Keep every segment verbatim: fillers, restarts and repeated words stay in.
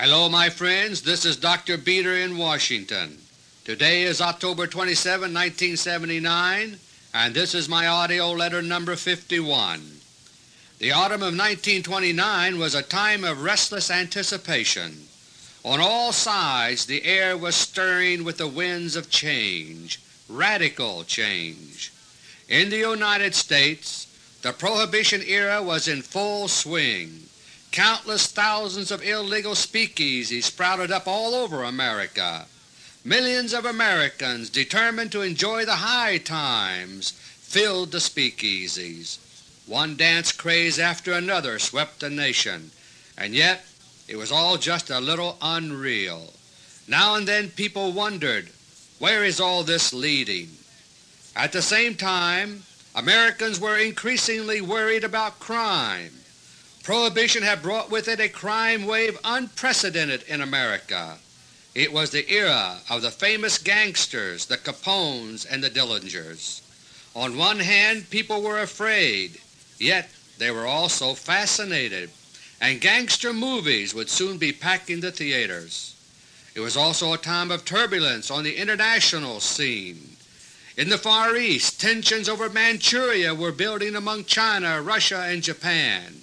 Hello my friends, this is Doctor Beter in Washington. Today is October twenty-seventh, nineteen seventy-nine, and this is my AUDIO LETTER number fifty-one. The autumn of nineteen twenty-nine was a time of restless anticipation. On all sides the air was stirring with the winds of change, radical change. In the United States the Prohibition era was in full swing. Countless thousands of illegal speakeasies sprouted up all over America. Millions of Americans determined to enjoy the high times filled the speakeasies. One dance craze after another swept the nation, and yet it was all just a little unreal. Now and then people wondered, where is all this leading? At the same time, Americans were increasingly worried about crime. Prohibition had brought with it a crime wave unprecedented in America. It was the era of the famous gangsters, the Capones and the Dillingers. On one hand people were afraid, yet they were also fascinated, and gangster movies would soon be packing the theaters. It was also a time of turbulence on the international scene. In the Far East, tensions over Manchuria were building among China, Russia, and Japan.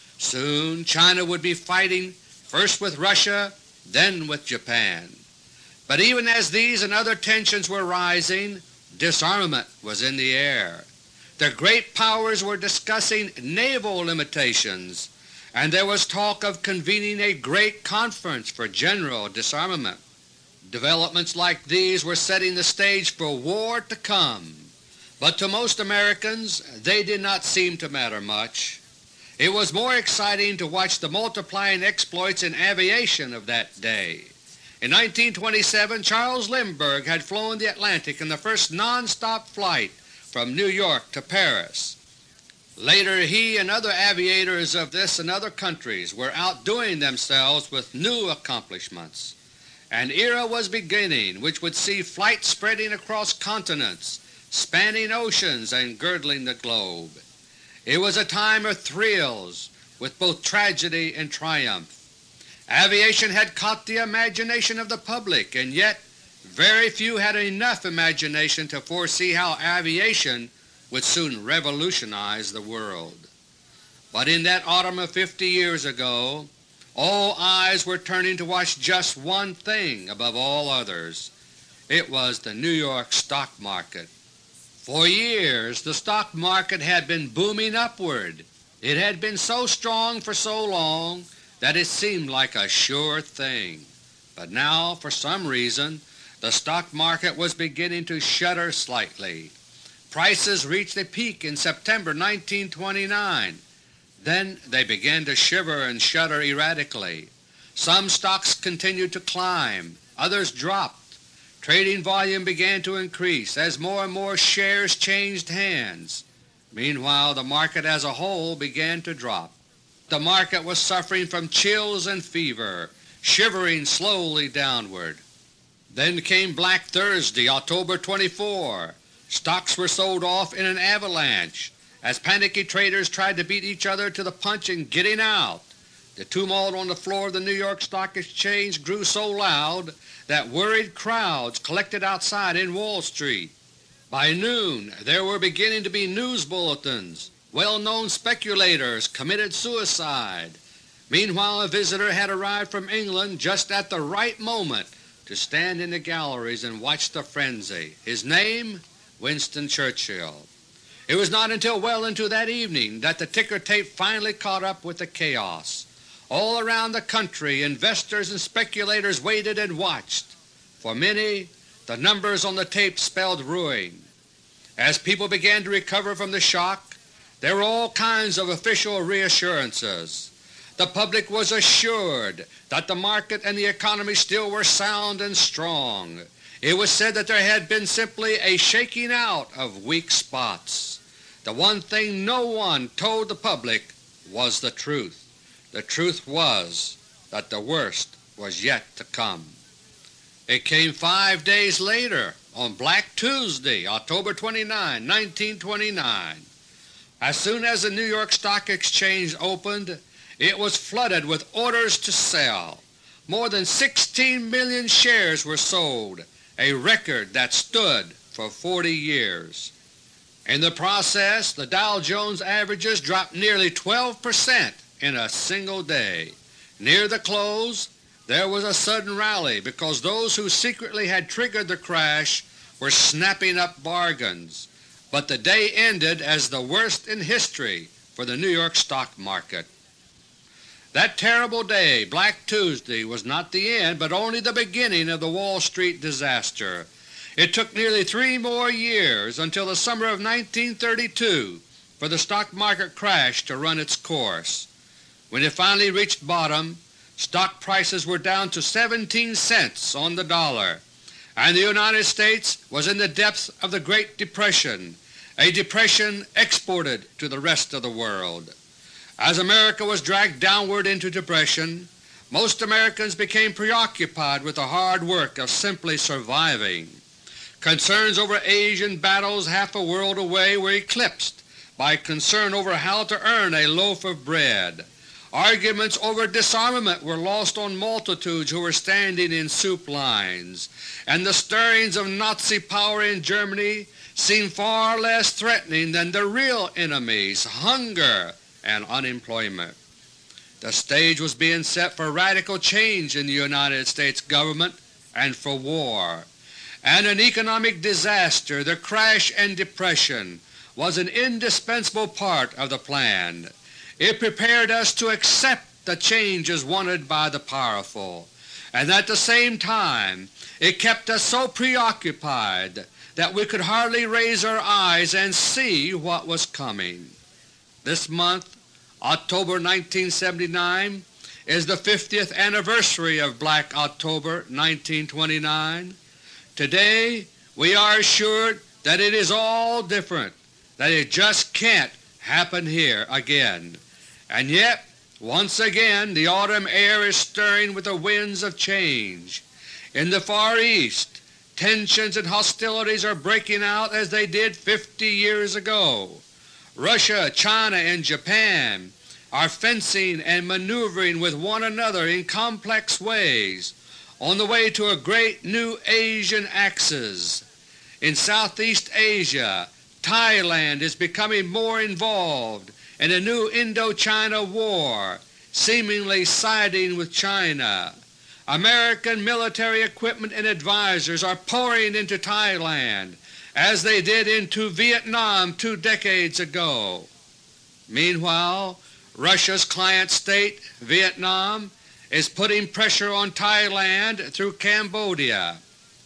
Soon China would be fighting first with Russia, then with Japan. But even as these and other tensions were rising, disarmament was in the air. The great powers were discussing naval limitations, and there was talk of convening a great conference for general disarmament. Developments like these were setting the stage for war to come, but to most Americans they did not seem to matter much. It was more exciting to watch the multiplying exploits in aviation of that day. In nineteen twenty-seven Charles Lindbergh had flown the Atlantic in the first non-stop flight from New York to Paris. Later he and other aviators of this and other countries were outdoing themselves with new accomplishments. An era was beginning which would see flight spreading across continents, spanning oceans, and girdling the globe. It was a time of thrills with both tragedy and triumph. Aviation had caught the imagination of the public, and yet very few had enough imagination to foresee how aviation would soon revolutionize the world. But in that autumn of fifty years ago, all eyes were turning to watch just one thing above all others. It was the New York stock market. For years the stock market had been booming upward. It had been so strong for so long that it seemed like a sure thing. But now, for some reason, the stock market was beginning to shudder slightly. Prices reached a peak in September nineteen twenty-nine. Then they began to shiver and shudder erratically. Some stocks continued to climb, others dropped. Trading volume began to increase as more and more shares changed hands. Meanwhile the market as a whole began to drop. The market was suffering from chills and fever, shivering slowly downward. Then came Black Thursday, October twenty-fourth. Stocks were sold off in an avalanche as panicky traders tried to beat each other to the punch in getting out. The tumult on the floor of the New York Stock Exchange grew so loud that worried crowds collected outside in Wall Street. By noon there were beginning to be news bulletins. Well-known speculators committed suicide. Meanwhile a visitor had arrived from England just at the right moment to stand in the galleries and watch the frenzy. His name? Winston Churchill. It was not until well into that evening that the ticker tape finally caught up with the chaos. All around the country investors and speculators waited and watched. For many, the numbers on the tape spelled ruin. As people began to recover from the shock, there were all kinds of official reassurances. The public was assured that the market and the economy still were sound and strong. It was said that there had been simply a shaking out of weak spots. The one thing no one told the public was the truth. The truth was that the worst was yet to come. It came five days later, on Black Tuesday, October twenty-ninth, nineteen twenty-nine. As soon as the New York Stock Exchange opened, it was flooded with orders to sell. more than sixteen million shares were sold, a record that stood for forty years. In the process, the Dow Jones averages dropped nearly twelve percent in a single day. Near the close, there was a sudden rally because those who secretly had triggered the crash were snapping up bargains, but the day ended as the worst in history for the New York stock market. That terrible day, Black Tuesday, was not the end but only the beginning of the Wall Street disaster. It took nearly three more years until the summer of nineteen thirty-two for the stock market crash to run its course. When it finally reached bottom, stock prices were down to seventeen cents on the dollar, and the United States was in the depths of the Great Depression, a depression exported to the rest of the world. As America was dragged downward into depression, most Americans became preoccupied with the hard work of simply surviving. Concerns over Asian battles half a world away were eclipsed by concern over how to earn a loaf of bread. Arguments over disarmament were lost on multitudes who were standing in soup lines, and the stirrings of Nazi power in Germany seemed far less threatening than the real enemies, hunger and unemployment. The stage was being set for radical change in the United States government and for war, and an economic disaster, the crash and depression, was an indispensable part of the plan. It prepared us to accept the changes wanted by the powerful, and at the same time it kept us so preoccupied that we could hardly raise our eyes and see what was coming. This month, October nineteen seventy-nine, is the fiftieth anniversary of Black October nineteen twenty-nine. Today we are assured that it is all different, that it just can't happen here again. And yet, once again, the autumn air is stirring with the winds of change. In the Far East, tensions and hostilities are breaking out as they did fifty years ago. Russia, China, and Japan are fencing and maneuvering with one another in complex ways on the way to a great new Asian axis. In Southeast Asia, Thailand is becoming more involved in a new Indochina war, seemingly siding with China. American military equipment and advisors are pouring into Thailand as they did into Vietnam two decades ago. Meanwhile, Russia's client state, Vietnam, is putting pressure on Thailand through Cambodia.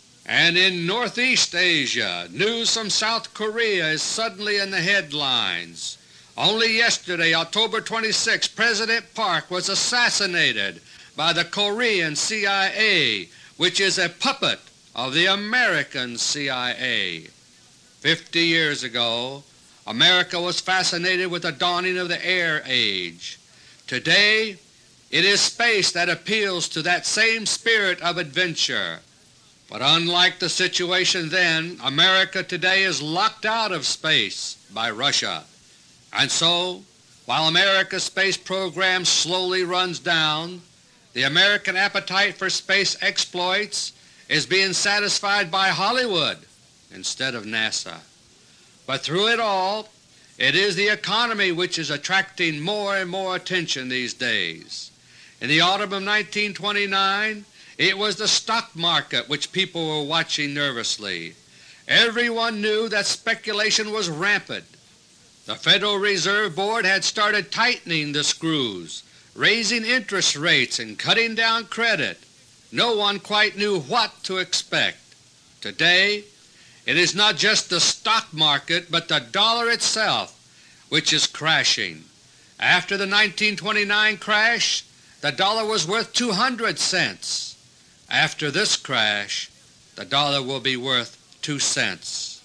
And in Northeast Asia, news from South Korea is suddenly in the headlines. Only yesterday, October twenty-sixth, President Park was assassinated by the Korean C I A, which is a puppet of the American C I A. Fifty years ago, America was fascinated with the dawning of the air age. Today, it is space that appeals to that same spirit of adventure. But unlike the situation then, America today is locked out of space by Russia. And so, while America's space program slowly runs down, the American appetite for space exploits is being satisfied by Hollywood instead of NASA. But through it all, it is the economy which is attracting more and more attention these days. In the autumn of nineteen twenty-nine, it was the stock market which people were watching nervously. Everyone knew that speculation was rampant. The Federal Reserve Board had started tightening the screws, raising interest rates and cutting down credit. No one quite knew what to expect. Today, it is not just the stock market but the dollar itself which is crashing. After the nineteen twenty-nine crash, the dollar was worth two hundred cents. After this crash, the dollar will be worth two cents.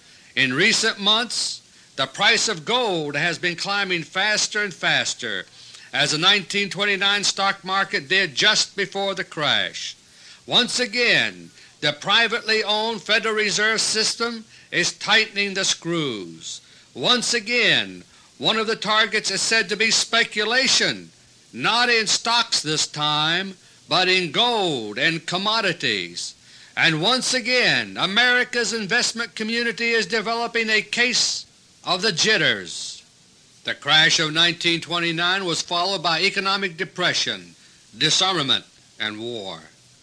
In recent months, the price of gold has been climbing faster and faster, as the nineteen twenty-nine stock market did just before the crash. Once again, the privately owned Federal Reserve System is tightening the screws. Once again, one of the targets is said to be speculation, not in stocks this time, but in gold and commodities. And once again America's investment community is developing a case of the jitters. The crash of nineteen twenty-nine was followed by economic depression, disarmament, and war.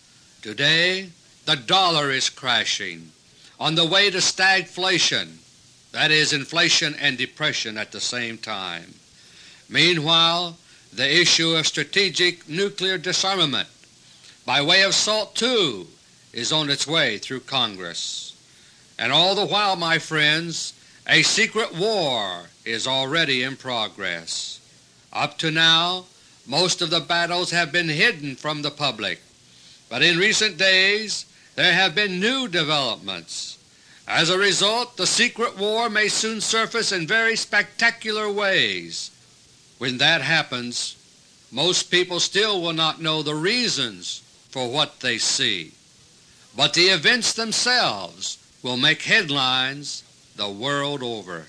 Today the dollar is crashing, on the way to stagflation, that is, inflation and depression at the same time. Meanwhile, the issue of strategic nuclear disarmament by way of SALT two is on its way through Congress. And all the while, my friends, a secret war is already in progress. Up to now, most of the battles have been hidden from the public, but in recent days there have been new developments. As a result, the secret war may soon surface in very spectacular ways. When that happens, most people still will not know the reasons for what they see, but the events themselves will make headlines the world over.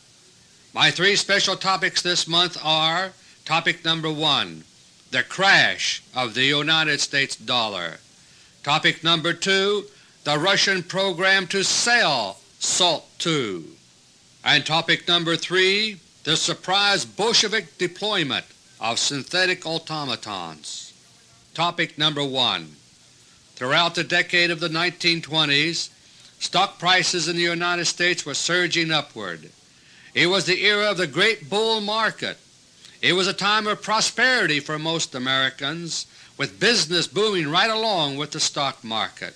My three special topics this month are: Topic number one, the crash of the United States dollar. Topic number two, the Russian program to sell SALT two. And topic number three, the surprise Bolshevik deployment of synthetic automatons. Topic number one. Throughout the decade of the nineteen twenties, stock prices in the United States were surging upward. It was the era of the great bull market. It was a time of prosperity for most Americans, with business booming right along with the stock market.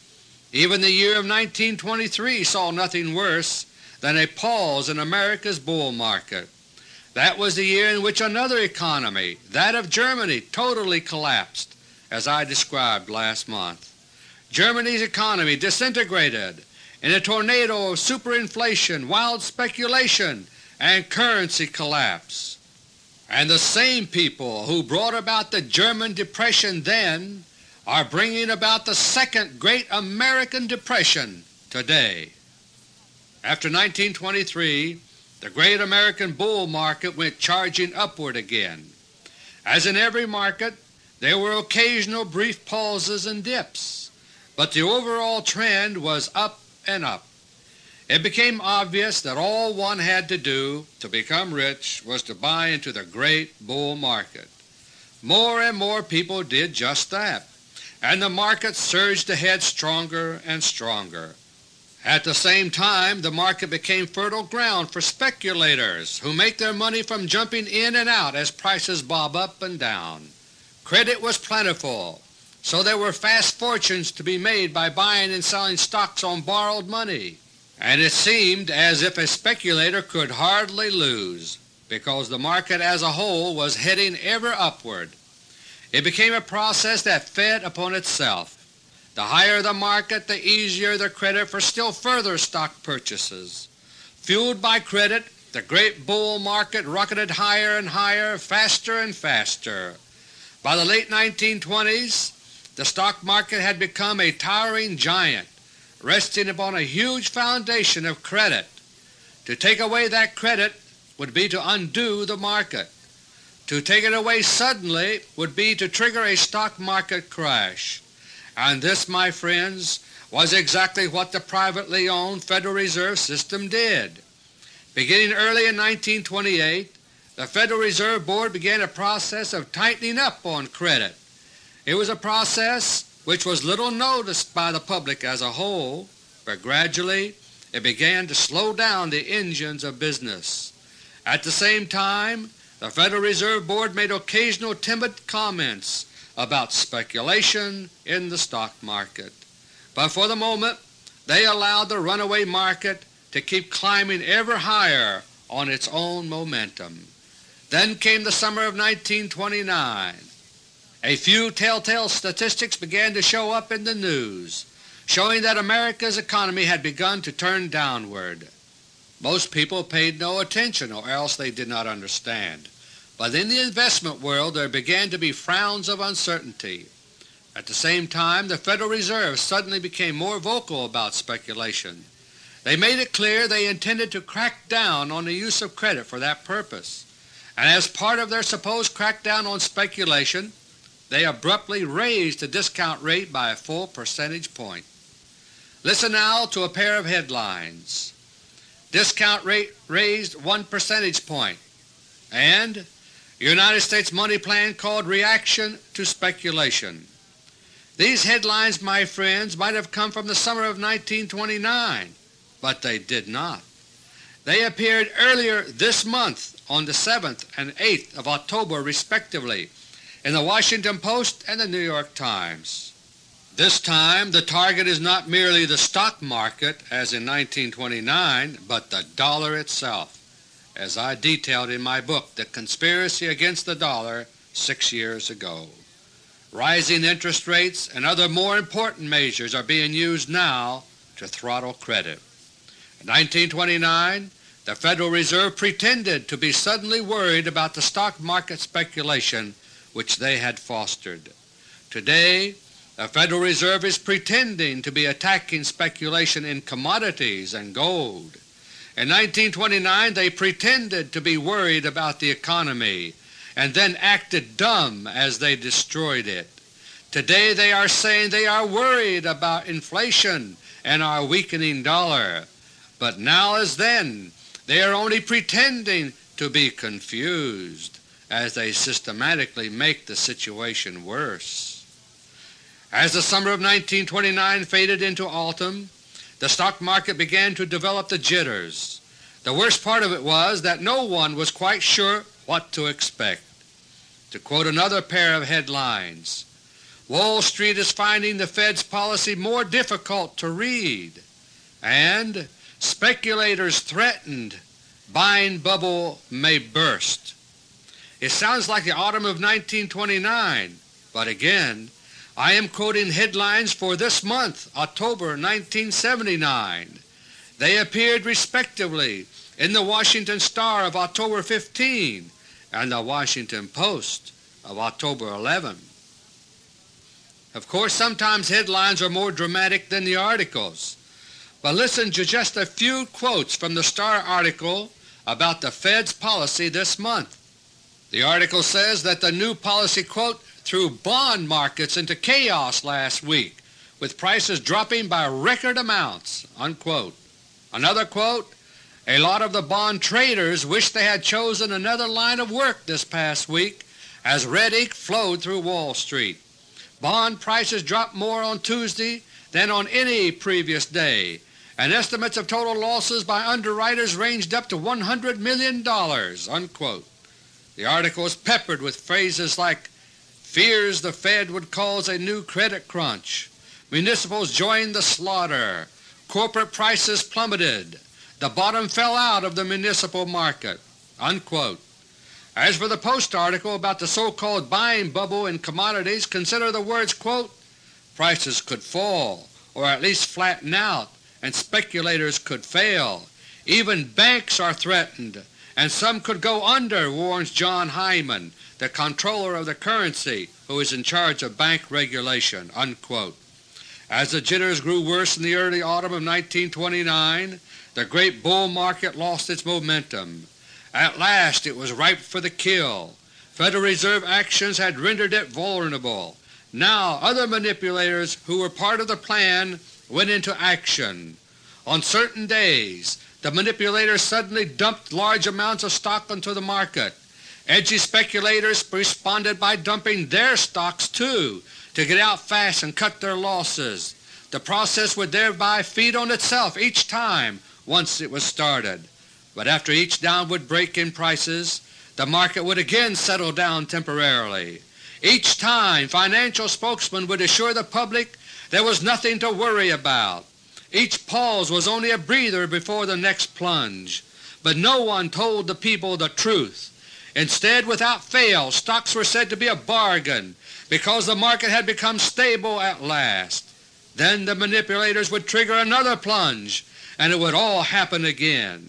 Even the year of nineteen twenty-three saw nothing worse than a pause in America's bull market. That was the year in which another economy, that of Germany, totally collapsed, as I described last month. Germany's economy disintegrated in a tornado of superinflation, wild speculation, and currency collapse. And the same people who brought about the German Depression then are bringing about the second great American Depression today. After nineteen twenty-three, the great American bull market went charging upward again. As in every market, there were occasional brief pauses and dips, but the overall trend was up and up. It became obvious that all one had to do to become rich was to buy into the great bull market. More and more people did just that, and the market surged ahead stronger and stronger. At the same time, the market became fertile ground for speculators who make their money from jumping in and out as prices bob up and down. Credit was plentiful, so there were fast fortunes to be made by buying and selling stocks on borrowed money, and it seemed as if a speculator could hardly lose, because the market as a whole was heading ever upward. It became a process that fed upon itself. The higher the market, the easier the credit for still further stock purchases. Fueled by credit, the great bull market rocketed higher and higher, faster and faster. By the late nineteen twenties, the stock market had become a towering giant, resting upon a huge foundation of credit. To take away that credit would be to undo the market. To take it away suddenly would be to trigger a stock market crash. And this, my friends, was exactly what the privately owned Federal Reserve System did. Beginning early in nineteen twenty-eight, the Federal Reserve Board began a process of tightening up on credit. It was a process which was little noticed by the public as a whole, but gradually it began to slow down the engines of business. At the same time, the Federal Reserve Board made occasional timid comments about speculation in the stock market, but for the moment they allowed the runaway market to keep climbing ever higher on its own momentum. Then came the summer of nineteen twenty-nine. A few telltale statistics began to show up in the news, showing that America's economy had begun to turn downward. Most people paid no attention, or else they did not understand. But in the investment world there began to be frowns of uncertainty. At the same time, the Federal Reserve suddenly became more vocal about speculation. They made it clear they intended to crack down on the use of credit for that purpose, and as part of their supposed crackdown on speculation, they abruptly raised the discount rate by a full percentage point. Listen now to a pair of headlines. Discount rate raised one percentage point, and United States money plan called reaction to speculation. These headlines, my friends, might have come from the summer of nineteen twenty-nine, but they did not. They appeared earlier this month on the seventh and eighth of October respectively in the Washington Post and the New York Times. This time the target is not merely the stock market as in nineteen twenty-nine, but the dollar itself, as I detailed in my book, The Conspiracy Against the Dollar, six years ago. Rising interest rates and other more important measures are being used now to throttle credit. In nineteen twenty-nine, the Federal Reserve pretended to be suddenly worried about the stock market speculation which they had fostered. Today, the Federal Reserve is pretending to be attacking speculation in commodities and gold. In nineteen twenty-nine they pretended to be worried about the economy and then acted dumb as they destroyed it. Today they are saying they are worried about inflation and our weakening dollar, but now as then they are only pretending to be confused as they systematically make the situation worse. As the summer of nineteen twenty-nine faded into autumn, the stock market began to develop the jitters. The worst part of it was that no one was quite sure what to expect. To quote another pair of headlines, Wall Street is finding the Fed's policy more difficult to read, and speculators threatened buying bubble may burst. It sounds like the autumn of nineteen twenty-nine, but again, I am quoting headlines for this month, October nineteen seventy-nine. They appeared respectively in the Washington Star of October fifteenth and the Washington Post of October eleventh. Of course, sometimes headlines are more dramatic than the articles, but listen to just a few quotes from the Star article about the Fed's policy this month. The article says that the new policy, quote, threw bond markets into chaos last week, with prices dropping by record amounts, unquote. Another quote, a lot of the bond traders wish they had chosen another line of work this past week as red ink flowed through Wall Street. Bond prices dropped more on Tuesday than on any previous day, and estimates of total losses by underwriters ranged up to one hundred million dollars, unquote. The article is peppered with phrases like fears the Fed would cause a new credit crunch, municipals joined the slaughter, corporate prices plummeted, the bottom fell out of the municipal market, unquote. As for the Post article about the so-called buying bubble in commodities, consider the words, quote, prices could fall or at least flatten out and speculators could fail. Even banks are threatened and some could go under, warns John Hyman, the Comptroller of the Currency, who is in charge of bank regulation, unquote. As the jitters grew worse in the early autumn of nineteen twenty-nine, the great bull market lost its momentum. At last it was ripe for the kill. Federal Reserve actions had rendered it vulnerable. Now other manipulators who were part of the plan went into action. On certain days the manipulators suddenly dumped large amounts of stock onto the market. Edgy speculators responded by dumping their stocks too to get out fast and cut their losses. The process would thereby feed on itself each time once it was started. But after each downward break in prices, the market would again settle down temporarily. Each time financial spokesmen would assure the public there was nothing to worry about. Each pause was only a breather before the next plunge. But no one told the people the truth. Instead, without fail, stocks were said to be a bargain because the market had become stable at last. Then the manipulators would trigger another plunge, and it would all happen again.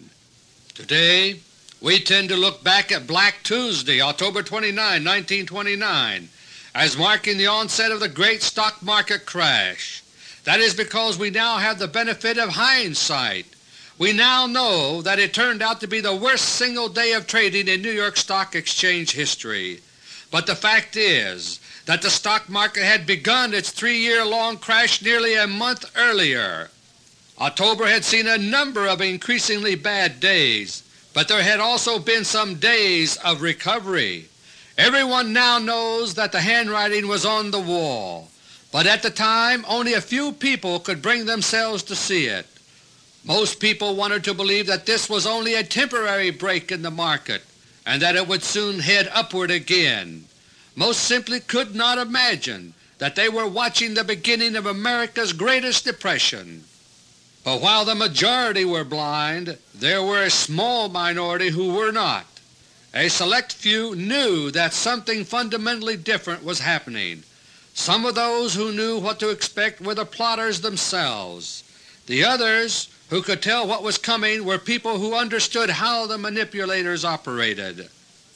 Today we tend to look back at Black Tuesday, October twenty-ninth, nineteen twenty-nine, as marking the onset of the great stock market crash. That is because we now have the benefit of hindsight. We now know that it turned out to be the worst single day of trading in New York Stock Exchange history. But the fact is that the stock market had begun its three-year-long crash nearly a month earlier. October had seen a number of increasingly bad days, but there had also been some days of recovery. Everyone now knows that the handwriting was on the wall, but at the time only a few people could bring themselves to see it. Most people wanted to believe that this was only a temporary break in the market and that it would soon head upward again. Most simply could not imagine that they were watching the beginning of America's greatest depression. But while the majority were blind, there were a small minority who were not. A select few knew that something fundamentally different was happening. Some of those who knew what to expect were the plotters themselves. The others who could tell what was coming were people who understood how the manipulators operated.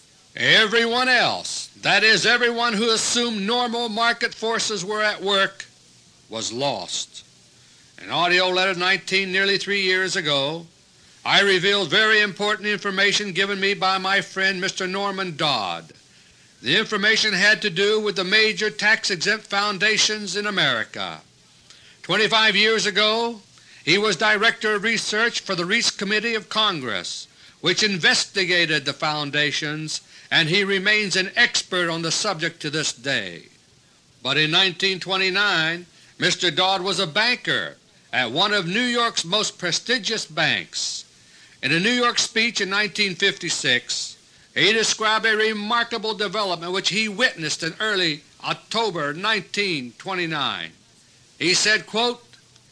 Everyone else, that is everyone who assumed normal market forces were at work, was lost. In AUDIO LETTER nineteen, nearly three years ago, I revealed very important information given me by my friend Mister Norman Dodd. The information had to do with the major tax-exempt foundations in America. Twenty-five years ago he was Director of Research for the Reese Committee of Congress, which investigated the foundations, and he remains an expert on the subject to this day. But in nineteen twenty-nine Mister Dodd was a banker at one of New York's most prestigious banks. In a New York speech in nineteen fifty-six, he described a remarkable development which he witnessed in early October nineteen twenty-nine. He said, quote,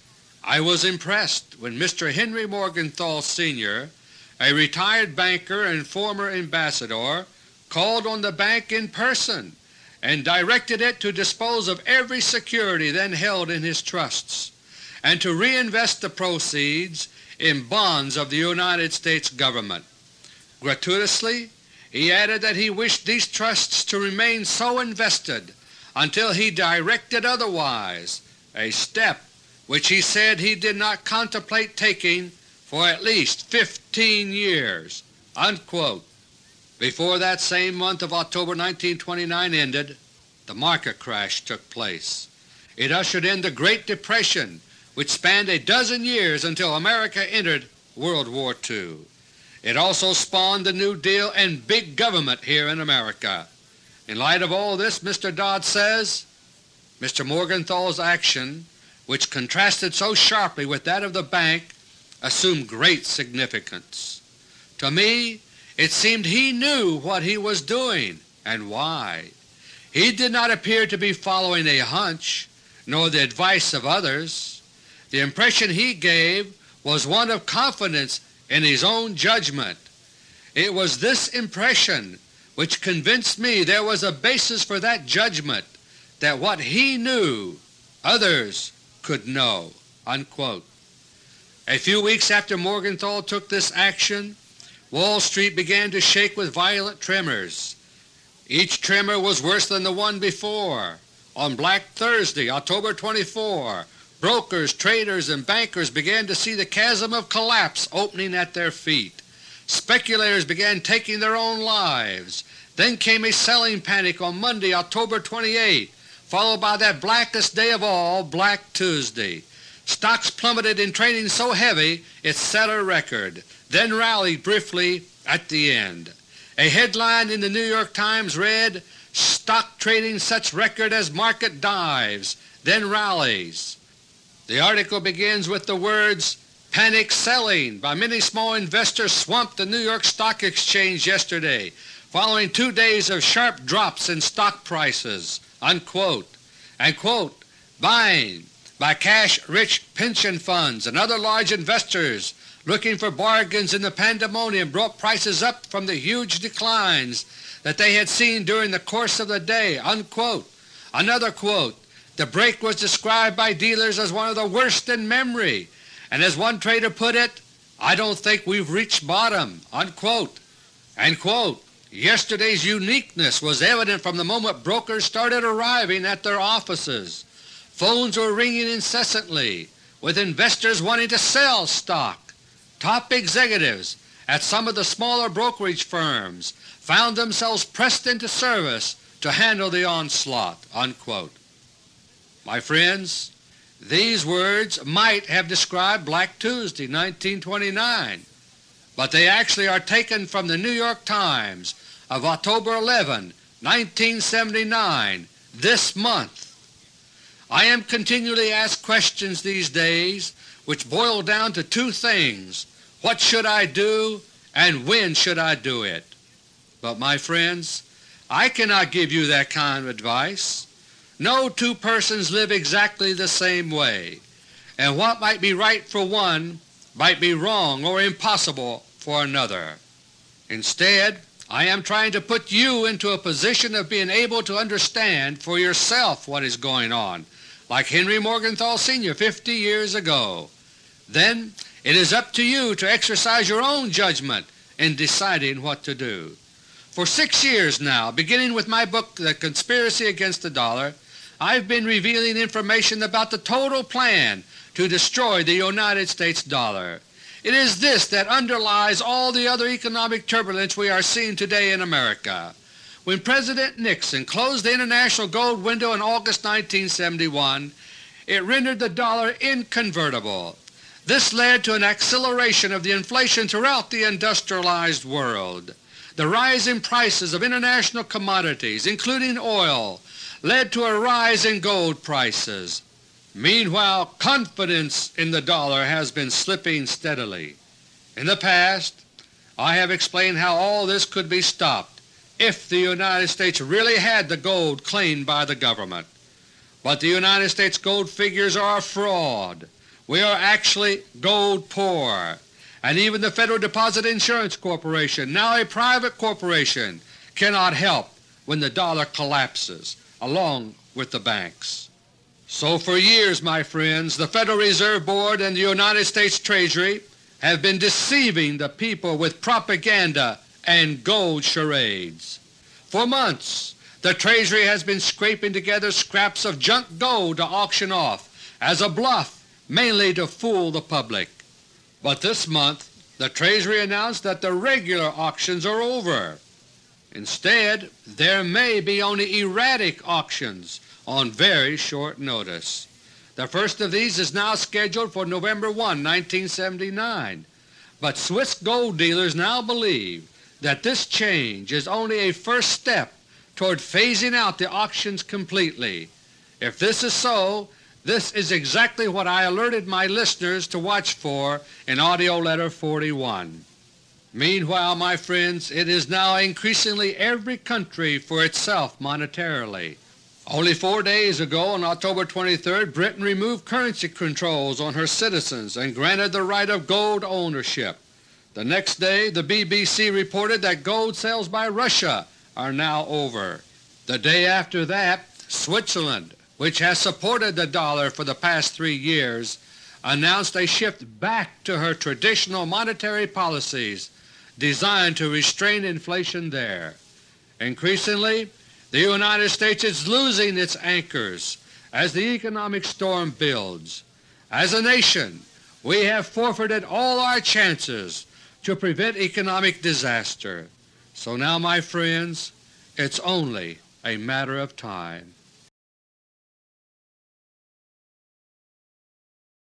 "I was impressed when Mister Henry Morgenthau Senior, a retired banker and former ambassador, called on the bank in person and directed it to dispose of every security then held in his trusts and to reinvest the proceeds in bonds of the United States Government. Gratuitously, he added that he wished these trusts to remain so invested until he directed otherwise, a step which he said he did not contemplate taking for at least fifteen years." Unquote. Before that same month of October nineteen twenty-nine ended, the market crash took place. It ushered in the Great Depression, which spanned a dozen years until America entered World War Two. It also spawned the New Deal and big government here in America. In light of all this, Mister Dodd says, Mister Morgenthau's action, which contrasted so sharply with that of the bank, assumed great significance. To me, it seemed he knew what he was doing and why. He did not appear to be following a hunch, nor the advice of others. The impression he gave was one of confidence in his own judgment. It was this impression which convinced me there was a basis for that judgment, that what he knew others could know." Unquote. A few weeks after Morgenthau took this action, Wall Street began to shake with violent tremors. Each tremor was worse than the one before. On Black Thursday, October twenty-fourth, brokers, traders, and bankers began to see the chasm of collapse opening at their feet. Speculators began taking their own lives. Then came a selling panic on Monday, October twenty-eighth, followed by that blackest day of all, Black Tuesday. Stocks plummeted in trading so heavy it set a record, then rallied briefly at the end. A headline in the New York Times read, "Stock trading sets record as market dives, then rallies." The article begins with the words, "Panic selling by many small investors swamped the New York Stock Exchange yesterday, following two days of sharp drops in stock prices." Unquote. And quote, "Buying by cash-rich pension funds and other large investors looking for bargains in the pandemonium brought prices up from the huge declines that they had seen during the course of the day." Unquote. Another quote, "The break was described by dealers as one of the worst in memory, and as one trader put it, 'I don't think we've reached bottom.'" Unquote. And quote, "Yesterday's uniqueness was evident from the moment brokers started arriving at their offices. Phones were ringing incessantly, with investors wanting to sell stock. Top executives at some of the smaller brokerage firms found themselves pressed into service to handle the onslaught." Unquote. My friends, these words might have described Black Tuesday nineteen twenty-nine, but they actually are taken from the New York Times of October eleventh, nineteen seventy-nine, this month. I am continually asked questions these days which boil down to two things: what should I do and when should I do it? But my friends, I cannot give you that kind of advice. No two persons live exactly the same way, and what might be right for one might be wrong or impossible for another. Instead, I am trying to put you into a position of being able to understand for yourself what is going on, like Henry Morgenthau Senior fifty years ago. Then it is up to you to exercise your own judgment in deciding what to do. For six years now, beginning with my book The Conspiracy Against the Dollar, I've been revealing information about the total plan to destroy the United States dollar. It is this that underlies all the other economic turbulence we are seeing today in America. When President Nixon closed the international gold window in August nineteen seventy-one, it rendered the dollar inconvertible. This led to an acceleration of the inflation throughout the industrialized world. The rise in prices of international commodities, including oil, led to a rise in gold prices. Meanwhile, confidence in the dollar has been slipping steadily. In the past, I have explained how all this could be stopped if the United States really had the gold claimed by the government. But the United States gold figures are a fraud. We are actually gold poor, and even the Federal Deposit Insurance Corporation, now a private corporation, cannot help when the dollar collapses, along with the banks. So for years, my friends, the Federal Reserve Board and the United States Treasury have been deceiving the people with propaganda and gold charades. For months the Treasury has been scraping together scraps of junk gold to auction off as a bluff, mainly to fool the public. But this month the Treasury announced that the regular auctions are over. Instead, there may be only erratic auctions on very short notice. The first of these is now scheduled for November first, nineteen seventy-nine, but Swiss gold dealers now believe that this change is only a first step toward phasing out the auctions completely. If this is so, this is exactly what I alerted my listeners to watch for in AUDIO LETTER forty-one. Meanwhile, my friends, it is now increasingly every country for itself monetarily. Only four days ago, on October twenty-third, Britain removed currency controls on her citizens and granted the right of gold ownership. The next day the B B C reported that gold sales by Russia are now over. The day after that, Switzerland, which has supported the dollar for the past three years, announced a shift back to her traditional monetary policies designed to restrain inflation there. Increasingly, the United States is losing its anchors as the economic storm builds. As a nation, we have forfeited all our chances to prevent economic disaster. So now, my friends, it's only a matter of time.